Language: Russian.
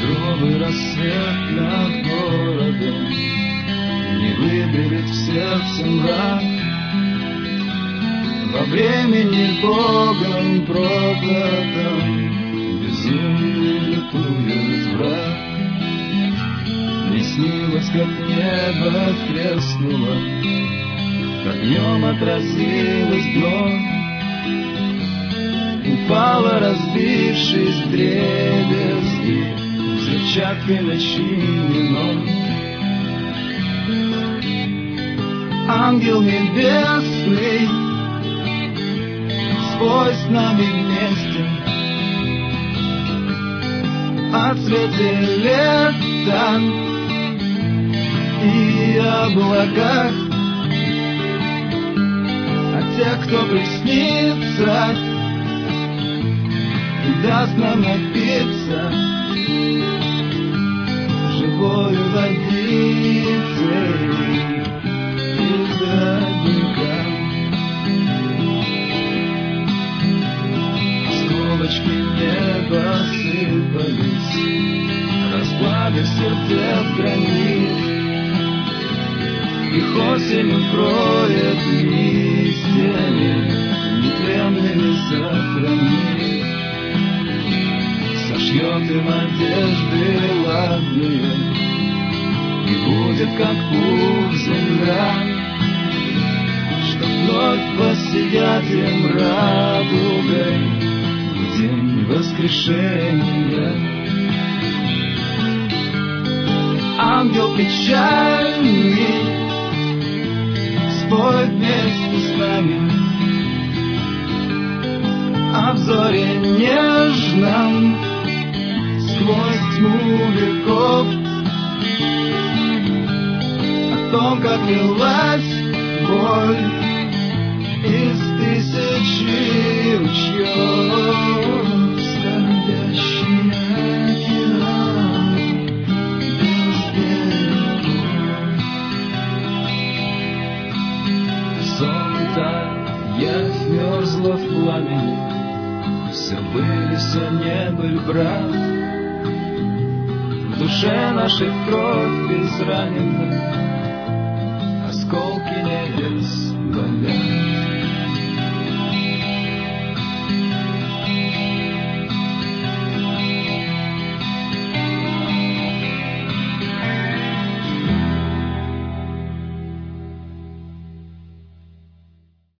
Багровый рассвет над городом не выберет в сердце мрак. Во времени Богом проклятом безумие ликует враг. Мне снилось, как небо треснуло, как днем отразилось дно, упало, разбившись вдребезги, взрывчаткой начинено. Ангел небесный свой с нами вместе о цвете лета и облаках, а те, кто приснится и даст нам напиться живой водицей из родника. Осколочки неба сыпались, расплавив сердце гранит. Их осень укроет листьями, нетленными сохранит. Сошьет им одежды ладные, и будет как пух земля, чтоб вновь воссиять им радугой в день воскрешения. Ангел печальный спой вместе с нами о взоре нежном сквозь тьму веков, о том, как лилась боль из тысячи ручьев, скорбящий океан без берегов. Солнце я мерзла в пламени, все были, все не были, брат. В душе нашей кровь изранена, осколки